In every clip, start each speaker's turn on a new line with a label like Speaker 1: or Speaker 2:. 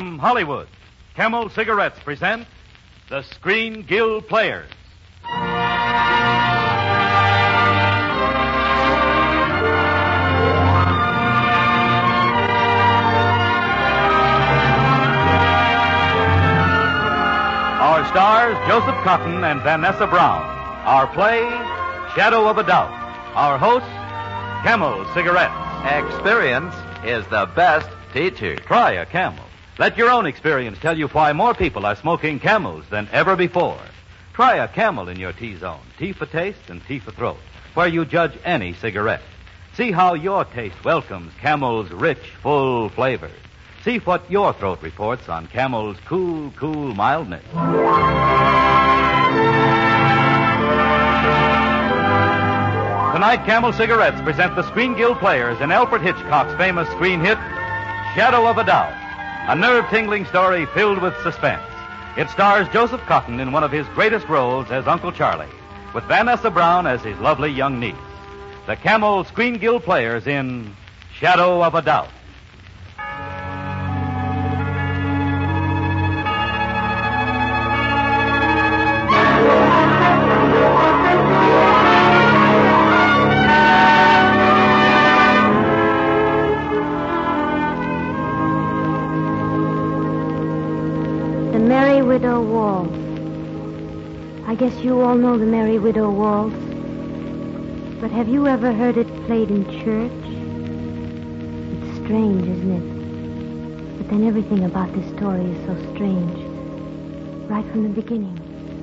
Speaker 1: From Hollywood, Camel Cigarettes present the Screen Guild Players. Our stars, Joseph Cotton and Vanessa Brown. Our play, Shadow of a Doubt. Our host, Camel Cigarettes.
Speaker 2: Experience is the best teacher.
Speaker 1: Try a Camel. Let your own experience tell you why more people are smoking Camels than ever before. Try a Camel in your T-zone, T for taste and T for throat, where you judge any cigarette. See how your taste welcomes Camel's rich, full flavor. See what your throat reports on Camel's cool, mildness. Tonight, Camel Cigarettes present the Screen Guild Players in Alfred Hitchcock's famous screen hit, Shadow of a Doubt, a nerve-tingling story filled with suspense. It stars Joseph Cotton in one of his greatest roles as Uncle Charlie, with Vanessa Brown as his lovely young niece. The Camel Screen Guild Players in Shadow of a Doubt.
Speaker 3: Widow Waltz. I guess you all know the Merry Widow Waltz. But have you ever heard it played in church? It's strange, isn't it? But then everything about this story is so strange. Right from the beginning.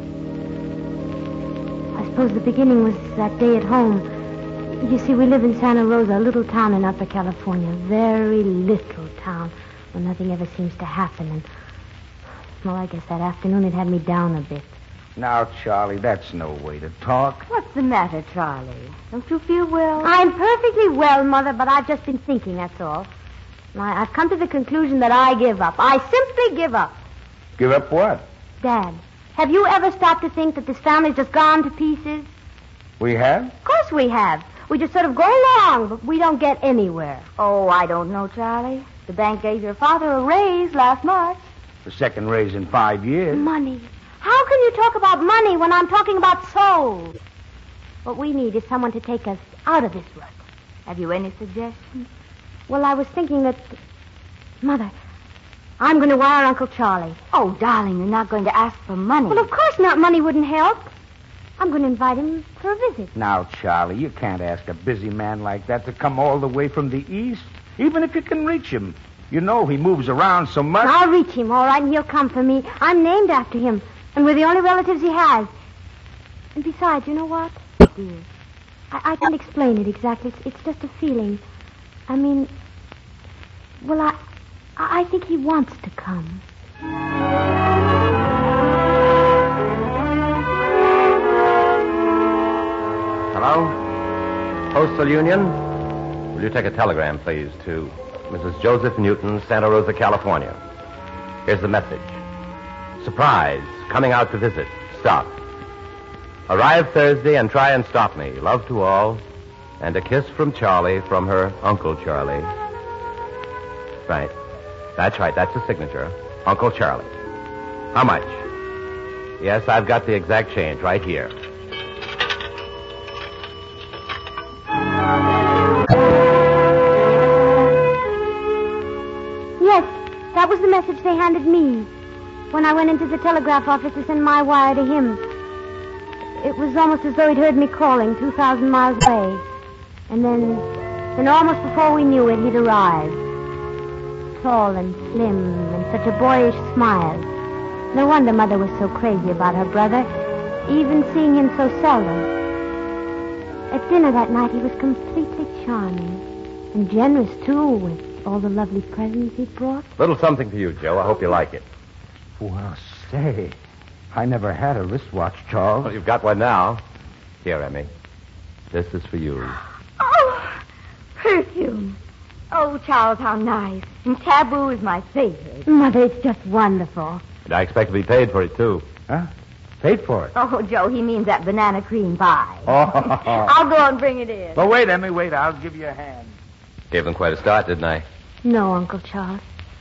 Speaker 3: I suppose the beginning was that day at home. You see, we live in Santa Rosa, a little town in Upper California. Very little town where nothing ever seems to happen. And well, I guess that afternoon it had me down a bit.
Speaker 4: Now, Charlie, that's no way to talk.
Speaker 5: What's the matter, Charlie? Don't you feel well?
Speaker 3: I'm perfectly well, Mother, but I've just been thinking, that's all. I've come to the conclusion that I give up. I simply give up.
Speaker 4: Give up what?
Speaker 3: Dad, have you ever stopped to think that this family's just gone to pieces?
Speaker 4: We have?
Speaker 3: Of course we have. We just sort of go along, but we don't get anywhere.
Speaker 5: Oh, I don't know, Charlie. The bank gave your father a raise last March.
Speaker 4: The second raise in 5 years.
Speaker 3: Money. How can you talk about money when I'm talking about souls? What we need is someone to take us out of this rut.
Speaker 5: Have you any suggestions?
Speaker 3: Well, I was thinking that... Mother, I'm going to wire Uncle Charlie.
Speaker 5: Oh, darling, you're not going to ask for money.
Speaker 3: Well, of course not. Money wouldn't help. I'm going to invite him for a visit.
Speaker 4: Now, Charlie, you can't ask a busy man like that to come all the way from the east, even if you can reach him. You know he moves around so much.
Speaker 3: I'll reach him, all right, and he'll come for me. I'm named after him, and we're the only relatives he has. And besides, you know what?
Speaker 5: Dear.
Speaker 3: I can't explain it exactly. It's just a feeling. I mean, well, I think he wants to come.
Speaker 2: Hello? Postal Union? Will you take a telegram, please, to Mrs. Joseph Newton, Santa Rosa, California. Here's the message. Surprise. Coming out to visit. Stop. Arrive Thursday and try and stop me. Love to all. And a kiss from Charlie from her Uncle Charlie. Right. That's right. That's the signature. Uncle Charlie. How much? Yes, I've got the exact change right here.
Speaker 3: That was the message they handed me when I went into the telegraph office to send my wire to him. It was almost as though he'd heard me calling 2,000 miles away. And then almost before we knew it, he'd arrived. Tall and slim and such a boyish smile. No wonder Mother was so crazy about her brother, even seeing him so seldom. At dinner that night, he was completely charming. And generous, too, with all the lovely presents he brought.
Speaker 2: Little something for you, Joe. I hope you like it.
Speaker 4: Well, say, I never had a wristwatch, Charles.
Speaker 2: Well, you've got one now. Here, Emmy. This is for you.
Speaker 5: Oh, perfume. Oh, Charles, how nice. And Taboo is my favorite.
Speaker 3: Mother, it's just wonderful.
Speaker 2: And I expect to be paid for it, too.
Speaker 4: Huh? Paid for it?
Speaker 5: Oh, Joe, he means that banana cream pie.
Speaker 4: Oh.
Speaker 5: I'll go and bring it in.
Speaker 4: But wait, Emmy, wait. I'll give you a hand.
Speaker 2: Gave them quite a start, didn't I?
Speaker 3: No, Uncle Charles.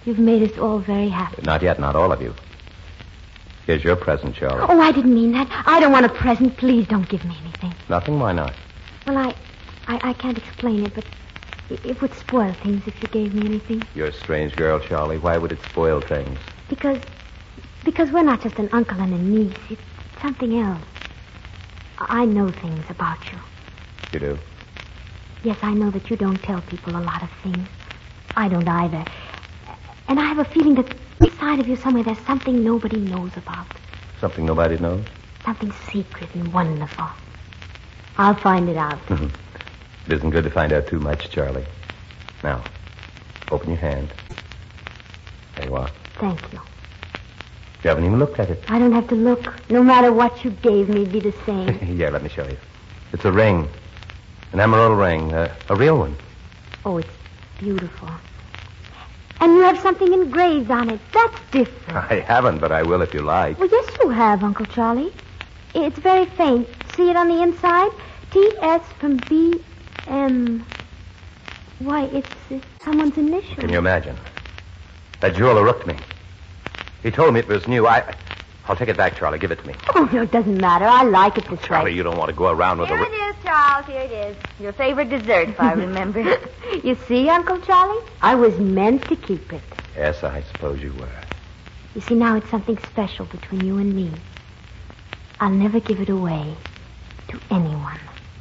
Speaker 3: You've made us all very happy.
Speaker 2: Not yet, not all of you. Here's your present, Charlie.
Speaker 3: Oh, I didn't mean that. I don't want a present. Please don't give me anything.
Speaker 2: Nothing? Why not?
Speaker 3: Well, I can't explain it, but it would spoil things if you gave me anything.
Speaker 2: You're a strange girl, Charlie. Why would it spoil things?
Speaker 3: Because we're not just an uncle and a niece. It's something else. I know things about you.
Speaker 2: You do?
Speaker 3: Yes, I know that you don't tell people a lot of things. I don't either. And I have a feeling that inside of you somewhere there's something nobody knows about.
Speaker 2: Something nobody knows?
Speaker 3: Something secret and wonderful. I'll find it out.
Speaker 2: It isn't good to find out too much, Charlie. Now, open your hand. There you are.
Speaker 3: Thank you.
Speaker 2: You haven't even looked at it.
Speaker 3: I don't have to look. No matter what you gave me, it'd be the same.
Speaker 2: Here, let me show you. It's a ring. An emerald ring. A real one.
Speaker 3: Oh, it's beautiful. And you have something engraved on it. That's different.
Speaker 2: I haven't, but I will if you like.
Speaker 3: Well, yes, you have, Uncle Charlie. It's very faint. See it on the inside? T.S. from B.M. Why, it's someone's initial.
Speaker 2: Can you imagine? That jeweler rooked me. He told me it was new. I'll take it back, Charlie. Give it to me.
Speaker 3: Oh, no, it doesn't matter. I like it this
Speaker 2: Charlie,
Speaker 3: way.
Speaker 2: you don't want to go around with
Speaker 5: Here
Speaker 2: a...
Speaker 5: it is, Charles. Here it is. Your favorite dessert, if I remember.
Speaker 3: You see, Uncle Charlie? I was meant to keep it.
Speaker 2: Yes, I suppose you were.
Speaker 3: You see, now it's something special between you and me. I'll never give it away to anyone.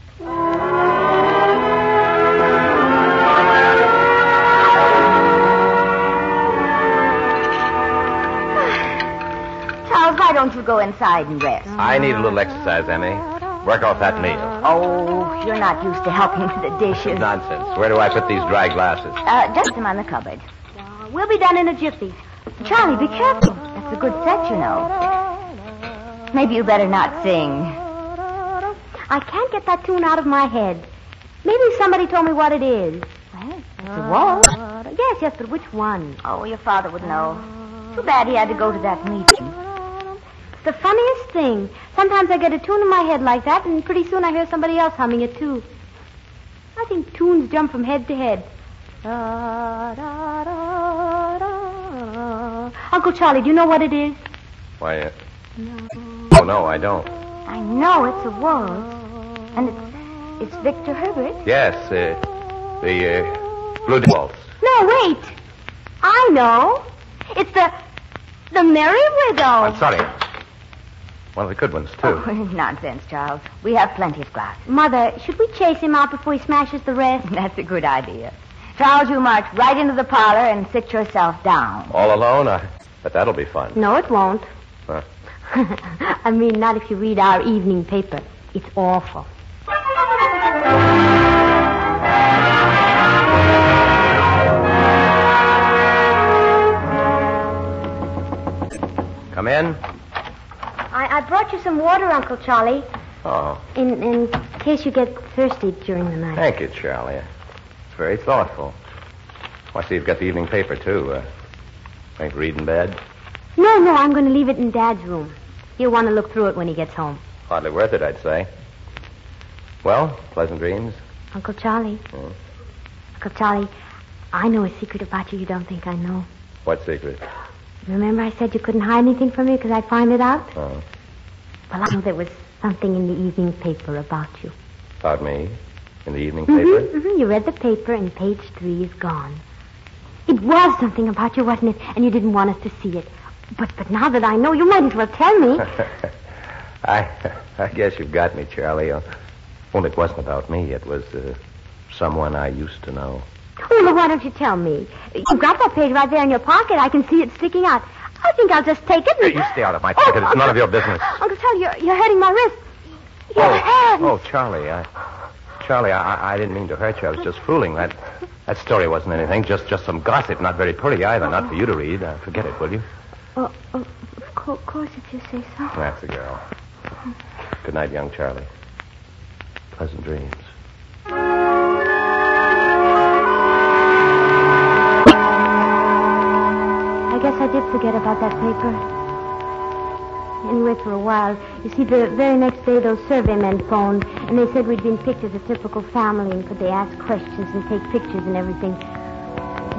Speaker 5: Charles, why don't you go inside and rest?
Speaker 2: I need a little exercise, Emmy. Work off that meal.
Speaker 5: Oh, you're not used to helping with the dishes.
Speaker 2: Nonsense. Where do I put these dry glasses?
Speaker 5: Dust them on the cupboard.
Speaker 3: We'll be done in a jiffy.
Speaker 5: Charlie, be careful. That's a good set, you know. Maybe you better not sing.
Speaker 3: I can't get that tune out of my head. Maybe somebody told me what it is.
Speaker 5: Well, it's a waltz.
Speaker 3: Yes, but which one?
Speaker 5: Oh, your father would know. Too bad he had to go to that meeting.
Speaker 3: It's the funniest thing. Sometimes I get a tune in my head like that, and pretty soon I hear somebody else humming it, too. I think tunes jump from head to head. Uncle Charlie, do you know what it is?
Speaker 2: Why, Oh, no, I don't.
Speaker 5: I know it's a waltz. And it's Victor Herbert.
Speaker 2: Yes, the Blue Waltz.
Speaker 3: No, wait. I know. It's the Merry Widow.
Speaker 2: I'm sorry. One of the good ones, too.
Speaker 5: Oh, nonsense, Charles. We have plenty of glasses.
Speaker 3: Mother, should we chase him out before he smashes the rest?
Speaker 5: That's a good idea. Charles, you march right into the parlor and sit yourself down.
Speaker 2: All alone? But that'll be fun.
Speaker 3: No, it won't.
Speaker 2: Huh?
Speaker 3: I mean, not if you read our evening paper. It's awful.
Speaker 2: Come in.
Speaker 3: I brought you some water, Uncle Charlie,
Speaker 2: Oh,
Speaker 3: in case you get thirsty during the night.
Speaker 2: thank you, Charlie. It's very thoughtful. I see you've got the evening paper, too. Think read in bed?
Speaker 3: No, I'm going to leave it in Dad's room. He'll want to look through it when he gets home.
Speaker 2: Hardly worth it, I'd say. Well, pleasant dreams.
Speaker 3: Uncle Charlie.
Speaker 2: Hmm.
Speaker 3: Uncle Charlie, I know a secret about you don't think I know.
Speaker 2: What secret?
Speaker 3: Remember I said you couldn't hide anything from me because I'd find it out?
Speaker 2: Oh.
Speaker 3: Well, I know there was something in the evening paper about you.
Speaker 2: About me? In the evening paper?
Speaker 3: You read the paper and page 3 is gone. It was something about you, wasn't it? And you didn't want us to see it. But now that I know, you might as well tell me.
Speaker 2: I guess you've got me, Charlie. Well, it wasn't about me. It was someone I used to know.
Speaker 3: Well, why don't you tell me? You've got that page right there in your pocket. I can see it sticking out. I think I'll just take it and...
Speaker 2: You stay out of my pocket. It's none of your business.
Speaker 3: Uncle Charlie, you're hurting my wrist. Your hand.
Speaker 2: Oh, Charlie, I didn't mean to hurt you. I was just fooling. That story wasn't anything. Just some gossip. Not very pretty either. Not for you to read. Forget it, will you?
Speaker 3: Of course, if you say so.
Speaker 2: That's the girl. Good night, young Charlie. Pleasant dreams.
Speaker 3: I guess I did forget about that paper. Anyway, for a while. You see, the very next day, those survey men phoned, and they said we'd been picked as a typical family, and could they ask questions and take pictures and everything.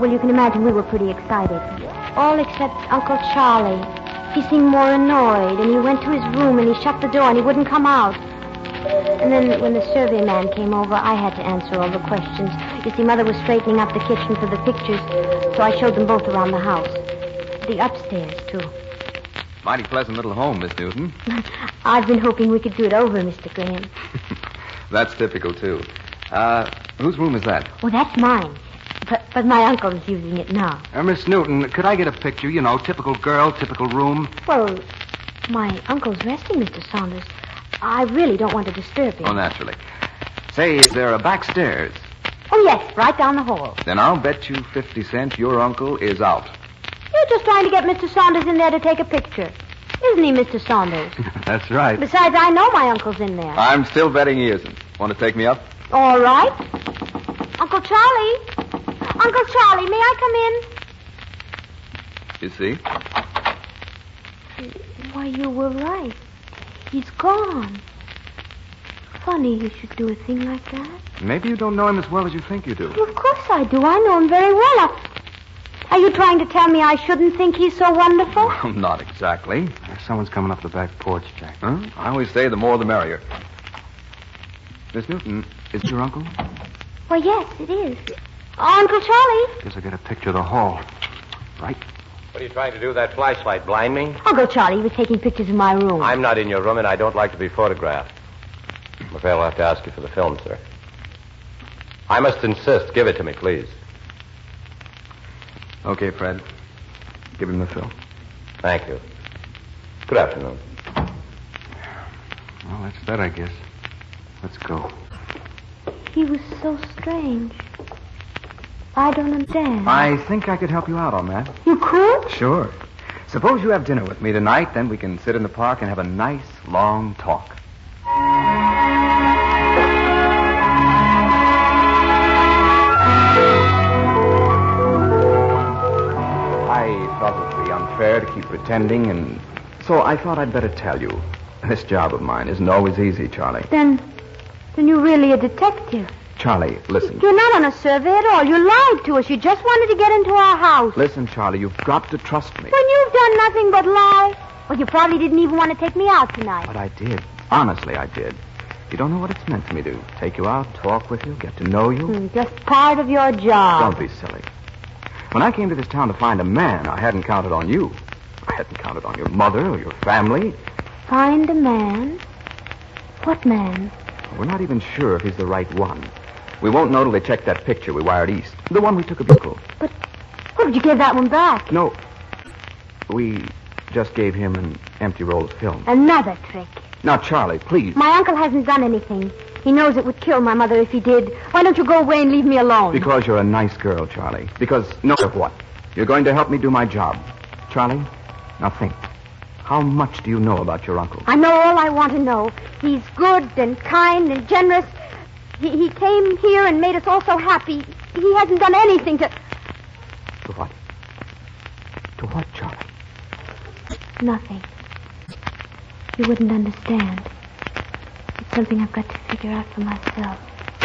Speaker 3: Well, you can imagine we were pretty excited. All except Uncle Charlie. He seemed more annoyed, and he went to his room, and he shut the door, and he wouldn't come out. And then when the survey man came over, I had to answer all the questions. You see, Mother was straightening up the kitchen for the pictures, so I showed them both around the house. The upstairs, too.
Speaker 6: Mighty pleasant little home, Miss Newton.
Speaker 3: I've been hoping we could do it over, Mr. Graham.
Speaker 6: That's typical, too. Whose room is that?
Speaker 3: Well, that's mine. But my uncle is using it now.
Speaker 6: Miss Newton, could I get a picture? You know, typical girl, typical room.
Speaker 3: Well, my uncle's resting, Mr. Saunders. I really don't want to disturb him.
Speaker 6: Oh, naturally. Say, is there a back stairs?
Speaker 3: Oh, yes, right down the hall.
Speaker 6: Then I'll bet you 50 cents your uncle is out.
Speaker 3: You're just trying to get Mr. Saunders in there to take a picture. Isn't he, Mr. Saunders?
Speaker 6: That's right.
Speaker 3: Besides, I know my uncle's in there.
Speaker 6: I'm still betting he isn't. Want to take me up?
Speaker 3: All right. Uncle Charlie. Uncle Charlie, may I come
Speaker 6: You see?
Speaker 3: in? Why, you were right. He's gone. Funny you should do a thing like that.
Speaker 6: Maybe you don't know him as well as you think you do.
Speaker 3: Well, of course I do. I know him very well. Are you trying to tell me I shouldn't think he's so wonderful?
Speaker 6: Well, not exactly.
Speaker 4: Someone's coming up the back porch, Jack.
Speaker 6: Huh? I always say the more the merrier. Miss Newton, is it your uncle?
Speaker 3: Why, yes, it is. Uncle Charlie.
Speaker 4: Guess I got a picture of the hall. Right?
Speaker 2: What are you trying to do with that flashlight? Blind me?
Speaker 3: Uncle Charlie, he was taking pictures of my room.
Speaker 2: I'm not in your room, and I don't like to be photographed. I'm afraid I'll have to ask you for the film, sir. I must insist. Give it to me, please.
Speaker 6: Okay, Fred. Give him the film.
Speaker 2: Thank you. Good afternoon.
Speaker 4: Well, that's that, I guess. Let's go.
Speaker 3: He was so strange. I don't understand.
Speaker 6: I think I could help you out on that.
Speaker 3: You could?
Speaker 6: Sure. Suppose you have dinner with me tonight, then we can sit in the park and have a nice, long talk. I thought it would be unfair to keep pretending, and so I thought I'd better tell you. This job of mine isn't always easy, Charlie.
Speaker 3: Then you're really a detective.
Speaker 6: Charlie, listen.
Speaker 3: You're not on a survey at all. You lied to us. You just wanted to get into our house.
Speaker 6: Listen, Charlie, you've got to trust me.
Speaker 3: When you've done nothing but lie. Well, you probably didn't even want to take me out tonight.
Speaker 6: But I did. Honestly, I did. You don't know what it's meant to me to take you out, talk with you, get to know you.
Speaker 3: Just part of your job.
Speaker 6: Don't be silly. When I came to this town to find a man, I hadn't counted on you. I hadn't counted on your mother or your family.
Speaker 3: Find a man? What man?
Speaker 6: We're not even sure if he's the right one. We won't know till they check that picture we wired east. The one we took of Bickle.
Speaker 3: But what did you give that one back?
Speaker 6: No. We just gave him an empty roll of film.
Speaker 3: Another trick.
Speaker 6: Now, Charlie, please.
Speaker 3: My uncle hasn't done anything. He knows it would kill my mother if he did. Why don't you go away and leave me alone?
Speaker 6: Because you're a nice girl, Charlie. Because, no matter what, you're going to help me do my job. Charlie, now think. How much do you know about your uncle?
Speaker 3: I know all I want to know. He's good and kind and generous. He came here and made us all so happy. He hasn't done anything to...
Speaker 6: To what? To what, Charlie?
Speaker 3: Nothing. You wouldn't understand. It's something I've got to figure out for myself.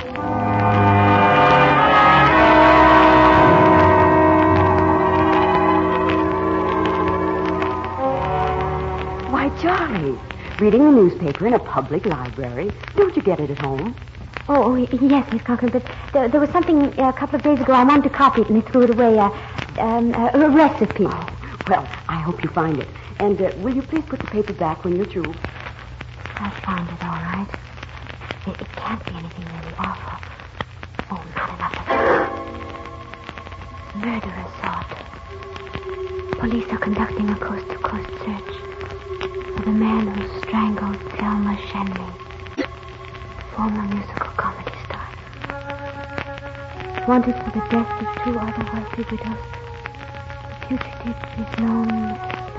Speaker 7: Why, Charlie, reading the newspaper in a public library. Don't you get it at home?
Speaker 3: Oh, yes, Miss Conklin, but there was something a couple of days ago. I wanted to copy it, and they threw it away. A recipe.
Speaker 7: Oh, well, I hope you find it. And will you please put the paper back when you're through?
Speaker 3: I found it, all right. It can't be anything really awful. Oh, not enough of it. Murder assault. Police are conducting a coast-to-coast search for the man who strangled Thelma Shenley, former musical comedy star. Wanted for the death of two other wealthy widows. The fugitive is known as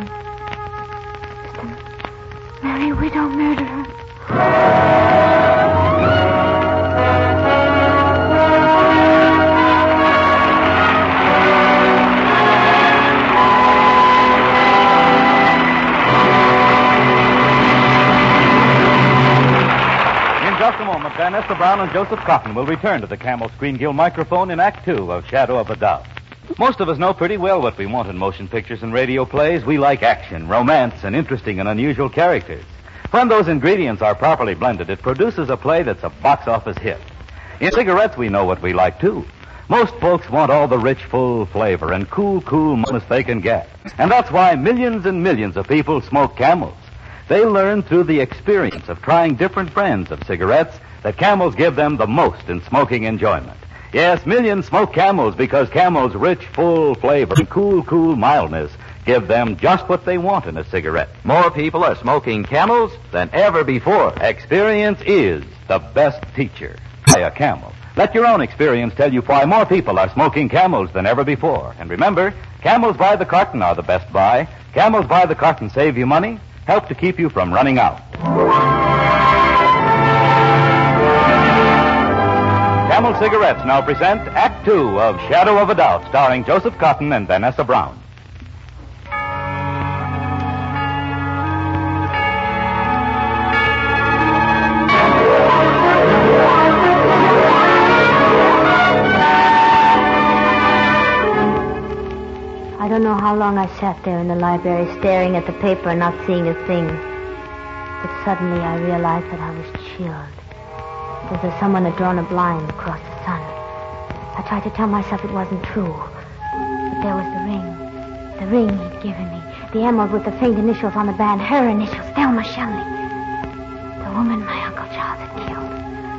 Speaker 3: the Merry Widow Murderer.
Speaker 1: Just a moment, Vanessa Brown and Joseph Cotton will return to the Camel Screen Guild microphone in Act 2 of Shadow of a Doubt. Most of us know pretty well what we want in motion pictures and radio plays. We like action, romance, and interesting and unusual characters. When those ingredients are properly blended, it produces a play that's a box office hit. In cigarettes, we know what we like, too. Most folks want all the rich, full flavor and cool mootness they can get. And that's why millions and millions of people smoke Camels. They learn through the experience of trying different brands of cigarettes that Camels give them the most in smoking enjoyment. Yes, millions smoke Camels because Camels' rich, full flavor and cool mildness give them just what they want in a cigarette.
Speaker 8: More people are smoking Camels than ever before.
Speaker 1: Experience is the best teacher. Try a Camel. Let your own experience tell you why more people are smoking Camels than ever before. And remember, Camels by the carton are the best buy. Camels by the carton save you money, help to keep you from running out. Camel Cigarettes now present Act Two of Shadow of a Doubt, starring Joseph Cotton and Vanessa Brown.
Speaker 3: I don't know how long I sat there in the library staring at the paper and not seeing a thing. But suddenly I realized that I was chilled. As though someone had drawn a blind across the sun. I tried to tell myself it wasn't true. But there was the ring. The ring he'd given me. The emerald with the faint initials on the band. Her initials, Thelma Shelly. The woman my Uncle Charles had killed.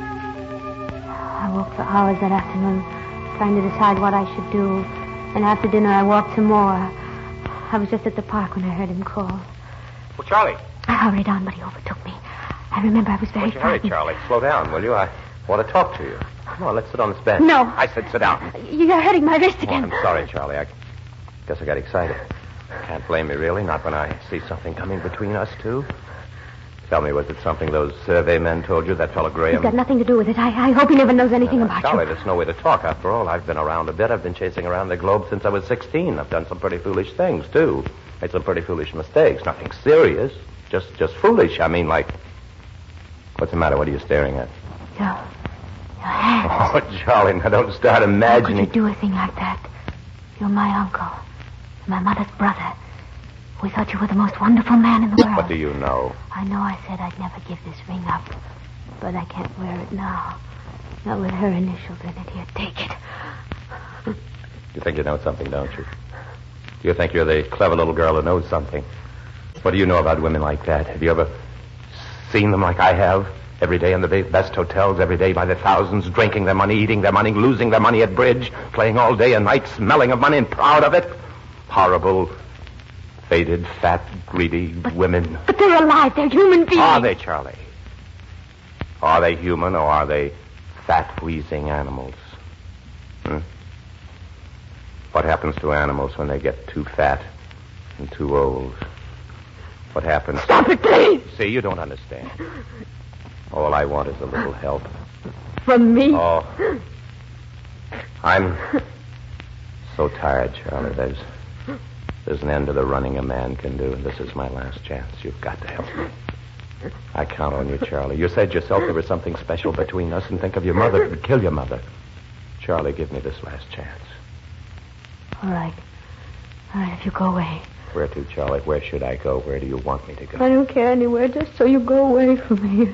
Speaker 3: I walked for hours that afternoon trying to decide what I should do. And after dinner, I walked some more. I was just at the park when I heard him call.
Speaker 2: Well, Charlie.
Speaker 3: I hurried on, but he overtook me. I remember I was very
Speaker 2: Hurry, Charlie. Slow down, will you? I want to talk to you. Come on, let's sit on this bench.
Speaker 3: No.
Speaker 2: I said sit down.
Speaker 3: You're hurting my wrist
Speaker 2: Oh,
Speaker 3: again.
Speaker 2: I'm sorry, Charlie. I guess I got excited. Can't blame me, really. Not when I see something coming between us two. Tell me, was it something those survey men told you, that fellow Graham?
Speaker 3: He's got nothing to do with it. I hope he never knows anything about
Speaker 2: Charlie,
Speaker 3: you.
Speaker 2: there's no way to talk. After all, I've been around a bit. I've been chasing around the globe since I was 16. I've done some pretty foolish things, too. Made some pretty foolish mistakes. Nothing serious. Just foolish. I mean, like... What's the matter? What are you staring at?
Speaker 3: Your hands.
Speaker 2: Oh, Charlie, now don't start imagining...
Speaker 3: How could you do a thing like that? You're my uncle. My mother's brother. We thought you were the most wonderful man in the world.
Speaker 2: What do you know?
Speaker 3: I know I said I'd never give this ring up. But I can't wear it now. Not with her initials in it. Here, take it.
Speaker 2: You think you know something, don't you? You think you're the clever little girl who knows something. What do you know about women like that? Have you ever seen them like I have? Every day in the best hotels, every day by the thousands, drinking their money, eating their money, losing their money at bridge, playing all day and night, smelling of money and proud of it. Horrible, faded, fat, greedy women.
Speaker 3: But they're alive. They're human beings.
Speaker 2: Are they, Charlie? Are they human or are they fat-wheezing animals? What happens to animals when they get too fat and too old? What happens?
Speaker 3: Stop it, please.
Speaker 2: See, you don't understand. All I want is a little help.
Speaker 3: From me?
Speaker 2: Oh. I'm so tired, Charlie. There's an end to the running a man can do, and this is my last chance. You've got to help me. I count on you, Charlie. You said yourself there was something special between us, and think of your mother. It would kill your mother. Charlie, give me this last chance.
Speaker 3: All right, if you go away.
Speaker 2: Where to, Charlie? Where should I go? Where do you want me to go?
Speaker 3: I don't care anywhere, just so you go away from here.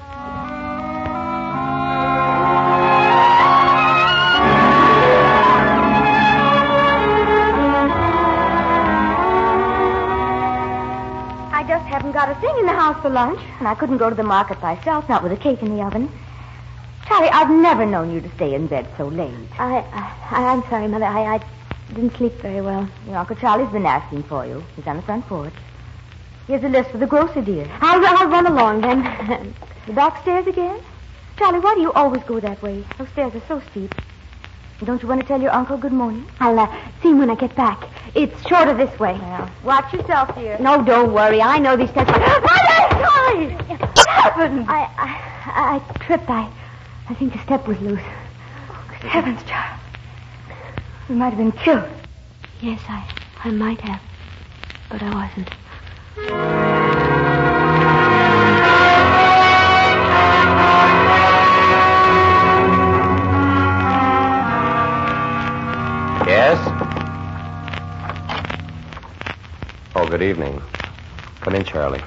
Speaker 5: I just haven't got a thing in the house for lunch, and I couldn't go to the market myself, not with a cake in the oven. Charlie, I've never known you to stay in bed so late.
Speaker 3: I'm sorry, Mother. I didn't sleep very well.
Speaker 5: Your Uncle Charlie's been asking for you. He's on the front porch. Here's a list for the grocery, dear.
Speaker 3: I'll run along then.
Speaker 5: The back stairs again? Charlie, why do you always go that way? Those stairs are so steep. Don't you want to tell your uncle good morning?
Speaker 3: I'll see him when I get back. It's shorter this way.
Speaker 5: Well, watch yourself, dear.
Speaker 3: No, don't worry. I know these steps. Mother, sorry.
Speaker 5: What happened?
Speaker 3: I tripped. I think the step was loose.
Speaker 5: Oh, good heavens, Charles. You might have been killed.
Speaker 3: Yes, I might have. But I wasn't.
Speaker 2: Yes? good evening. Come in, Charlie.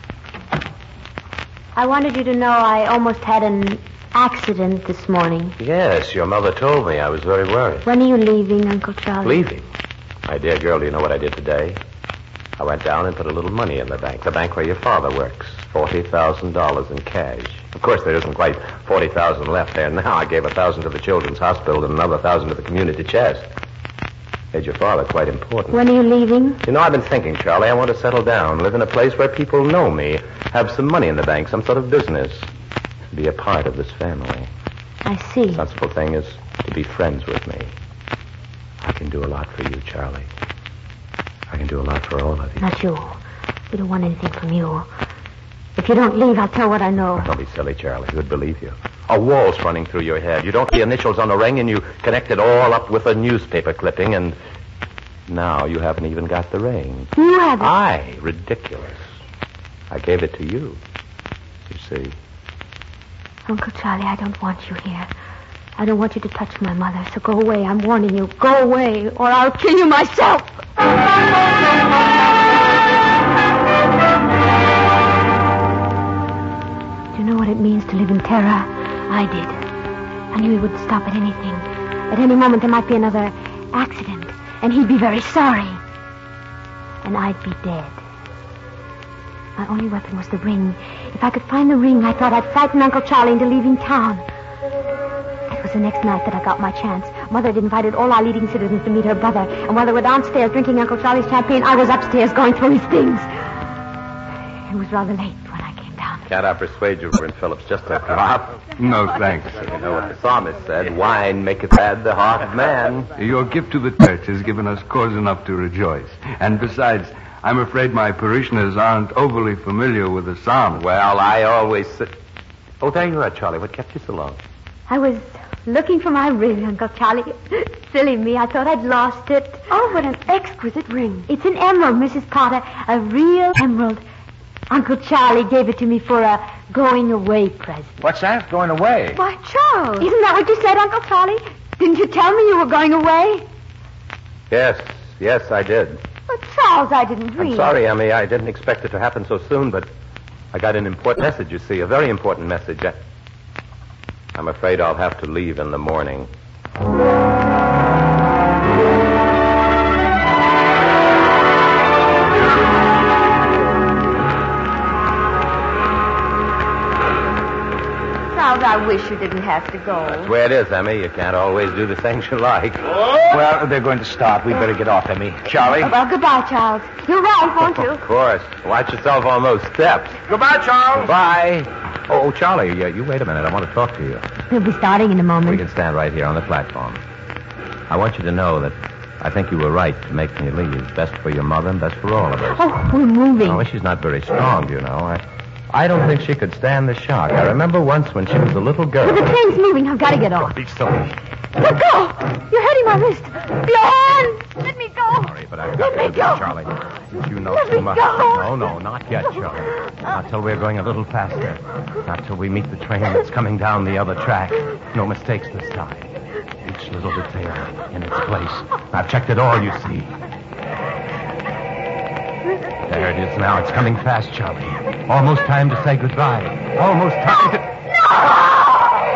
Speaker 3: I wanted you to know I almost had an accident this morning.
Speaker 2: Yes, your mother told me. I was very worried.
Speaker 3: When are you leaving, Uncle Charlie?
Speaker 2: Leaving? My dear girl, do you know what I did today? I went down and put a little money in the bank where your father works. $40,000 in cash. Of course, there isn't quite $40,000 left there now. I gave $1,000 to the Children's Hospital and another $1,000 to the community chest. Made your father quite important.
Speaker 3: When are you leaving?
Speaker 2: You know, I've been thinking, Charlie, I want to settle down, live in a place where people know me, have some money in the bank, some sort of business, be a part of this family.
Speaker 3: I see.
Speaker 2: The sensible thing is to be friends with me. I can do a lot for you, Charlie. I can do a lot for all of you.
Speaker 3: Not you. We don't want anything from you. If you don't leave, I'll tell what I know.
Speaker 2: Don't be silly, Charlie. Who'd believe you? A wall's running through your head. You don't see the initials on the ring, and you connect it all up with a newspaper clipping, and now you haven't even got the ring.
Speaker 3: You haven't.
Speaker 2: I? Ridiculous. I gave it to you. You see.
Speaker 3: Uncle Charlie, I don't want you here. I don't want you to touch my mother, so go away. I'm warning you. Go away, or I'll kill you myself. Do you know what it means to live in terror? I did. I knew he would stop at anything. At any moment there might be another accident, and he'd be very sorry. And I'd be dead. My only weapon was the ring. If I could find the ring, I thought I'd frighten Uncle Charlie into leaving town. It was the next night that I got my chance. Mother had invited all our leading citizens to meet her brother, and while they were downstairs drinking Uncle Charlie's champagne, I was upstairs going through his things. It was rather late when I came down.
Speaker 2: Can't I persuade you, Reverend Phillips, just a drop?
Speaker 9: No, thanks.
Speaker 2: You know what the psalmist said, wine maketh sad the heart of man.
Speaker 9: Your gift to the church has given us cause enough to rejoice. And besides, I'm afraid my parishioners aren't overly familiar with the Psalms.
Speaker 2: Well, I always sit... Oh, there you are, Charlie. What kept you so long?
Speaker 3: I was looking for my ring, Uncle Charlie. Silly me, I thought I'd lost it.
Speaker 7: Oh, what an exquisite ring.
Speaker 3: It's an emerald, Mrs. Potter. A real emerald. Uncle Charlie gave it to me for a going-away present.
Speaker 4: What's that? Going away?
Speaker 7: Why, Charles.
Speaker 3: Isn't that what you said, Uncle Charlie? Didn't you tell me you were going away?
Speaker 2: Yes, I did.
Speaker 3: Well, Charles, I didn't read.
Speaker 2: I'm sorry, Emmy. I didn't expect it to happen so soon, but I got an important message, you see, a very important message. I'm afraid I'll have to leave in the morning.
Speaker 5: Charles, I wish you didn't have to go.
Speaker 2: That's the way it is, Emmy. You can't always do the things you like.
Speaker 4: Well, they're going to start. We better get off, Emmy. Charlie?
Speaker 3: Well, goodbye, Charles. You'll ride, won't you?
Speaker 2: Of course. Watch yourself on those steps.
Speaker 4: Goodbye, Charles.
Speaker 2: Goodbye. Oh, Charlie, you wait a minute. I want to talk to you.
Speaker 3: We'll be starting in a moment.
Speaker 2: We can stand right here on the platform. I want you to know that I think you were right to make me leave. Best for your mother and best for all of us.
Speaker 3: Oh, we're moving.
Speaker 2: Oh, she's not very strong, you know. I don't think she could stand the shock. I remember once when she was a little girl.
Speaker 3: But the train's moving. I've got to get off.
Speaker 2: Be silly.
Speaker 3: Let go! You're hurting my wrist. Your hand! Let me go!
Speaker 2: Sorry, but I've got
Speaker 3: Let me
Speaker 2: to,
Speaker 3: go.
Speaker 2: Charlie. You know
Speaker 3: Let
Speaker 2: too
Speaker 3: me
Speaker 2: much.
Speaker 3: go.
Speaker 2: No, not yet, Charlie. Not till we're going a little faster. Not till we meet the train that's coming down the other track. No mistakes this time. Each little detail in its place. I've checked it all, you see. There it is now. It's coming fast, Charlie. Almost time to say goodbye. Almost time to...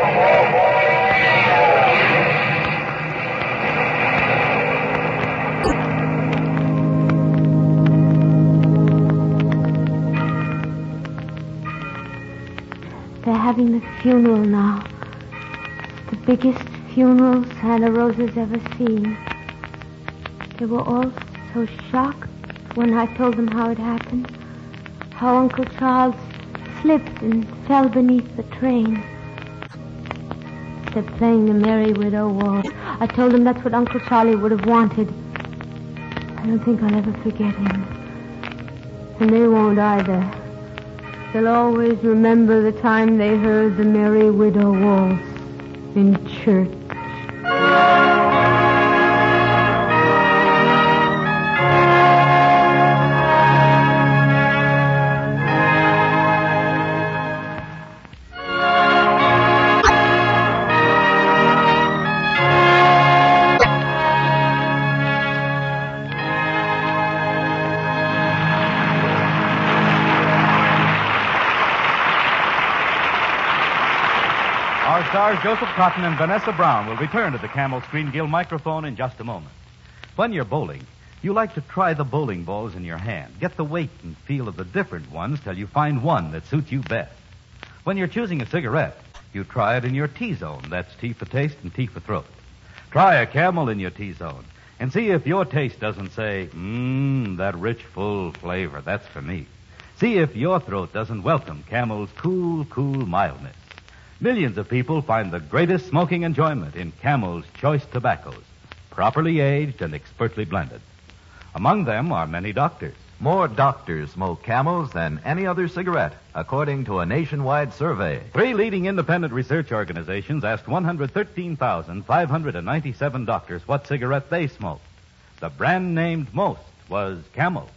Speaker 3: They're having the funeral now. The biggest funeral Santa Rosa's ever seen. They were all so shocked when I told them how it happened. How Uncle Charles slipped and fell beneath the train. They're playing the Merry Widow Waltz. I told them that's what Uncle Charlie would have wanted. I don't think I'll ever forget him. And they won't either. They'll always remember the time they heard the Merry Widow Waltz in church.
Speaker 1: Stars Joseph Cotton and Vanessa Brown will return to the Camel Screen Guild microphone in just a moment. When you're bowling, you like to try the bowling balls in your hand. Get the weight and feel of the different ones till you find one that suits you best. When you're choosing a cigarette, you try it in your T-zone. That's T for taste and T for throat. Try a Camel in your T-zone and see if your taste doesn't say, that rich, full flavor. That's for me. See if your throat doesn't welcome Camel's cool mildness. Millions of people find the greatest smoking enjoyment in Camel's choice tobaccos, properly aged and expertly blended. Among them are many doctors.
Speaker 8: More doctors smoke Camels than any other cigarette, according to a nationwide survey.
Speaker 1: 3 leading independent research organizations asked 113,597 doctors what cigarette they smoked. The brand named most was Camel.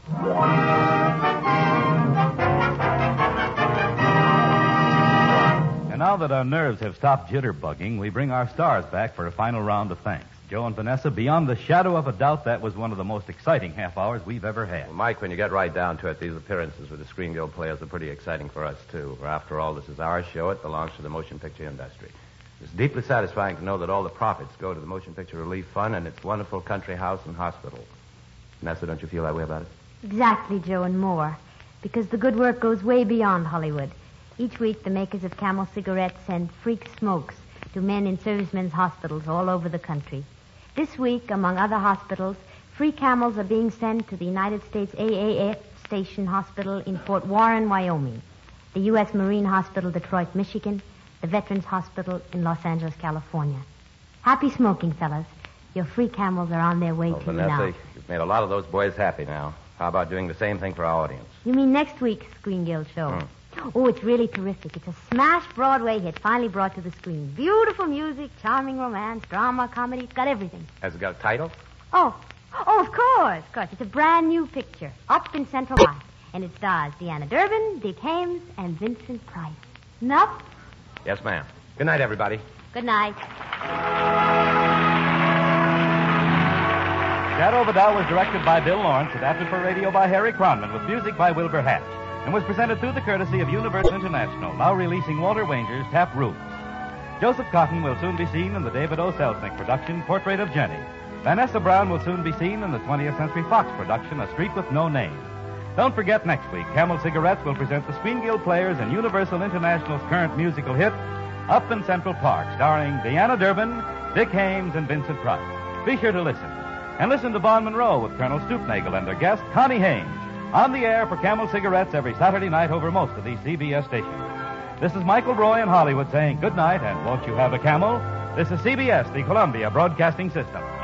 Speaker 1: And now that our nerves have stopped jitterbugging, we bring our stars back for a final round of thanks. Joe and Vanessa, beyond the shadow of a doubt, that was one of the most exciting half hours we've ever had.
Speaker 2: Well, Mike, when you get right down to it, these appearances with the Screen Guild players are pretty exciting for us, too. For after all, this is our show. It belongs to the motion picture industry. It's deeply satisfying to know that all the profits go to the Motion Picture Relief Fund and its wonderful country house and hospital. Vanessa, don't you feel that way about it?
Speaker 3: Exactly, Joe, and more. Because the good work goes way beyond Hollywood. Each week, the makers of Camel cigarettes send freak smokes to men in servicemen's hospitals all over the country. This week, among other hospitals, free Camels are being sent to the United States AAF Station Hospital in Fort Warren, Wyoming, the U.S. Marine Hospital, Detroit, Michigan, the Veterans Hospital in Los Angeles, California. Happy smoking, fellas. Your free Camels are on their way to
Speaker 2: Vanessa,
Speaker 3: you now.
Speaker 2: You've made a lot of those boys happy now. How about doing the same thing for our audience?
Speaker 3: You mean next week's Screen Guild show? Oh, it's really terrific. It's a smash Broadway hit finally brought to the screen. Beautiful music, charming romance, drama, comedy. It's got everything.
Speaker 2: Has it got a title?
Speaker 3: Oh, of course. It's a brand new picture, Up in Central Park. And it stars Deanna Durbin, Dick Haymes, and Vincent Price. Enough?
Speaker 2: Yes, ma'am. Good night, everybody.
Speaker 3: Good night.
Speaker 1: Shadow of a Doubt was directed by Bill Lawrence, adapted for radio by Harry Cronman, with music by Wilbur Hatch, and was presented through the courtesy of Universal International, now releasing Walter Wanger's Tap Roots. Joseph Cotton will soon be seen in the David O. Selznick production, Portrait of Jenny. Vanessa Brown will soon be seen in the 20th Century Fox production, A Street with No Name. Don't forget, next week, Camel Cigarettes will present the Screen Guild players and Universal International's current musical hit, Up in Central Park, starring Deanna Durbin, Dick Haymes, and Vincent Price. Be sure to listen. And listen to Vaughn Monroe with Colonel Stoopnagle and their guest, Connie Haynes, on the air for Camel Cigarettes every Saturday night over most of these CBS stations. This is Michael Roy in Hollywood saying good night, and won't you have a Camel? This is CBS, the Columbia Broadcasting System.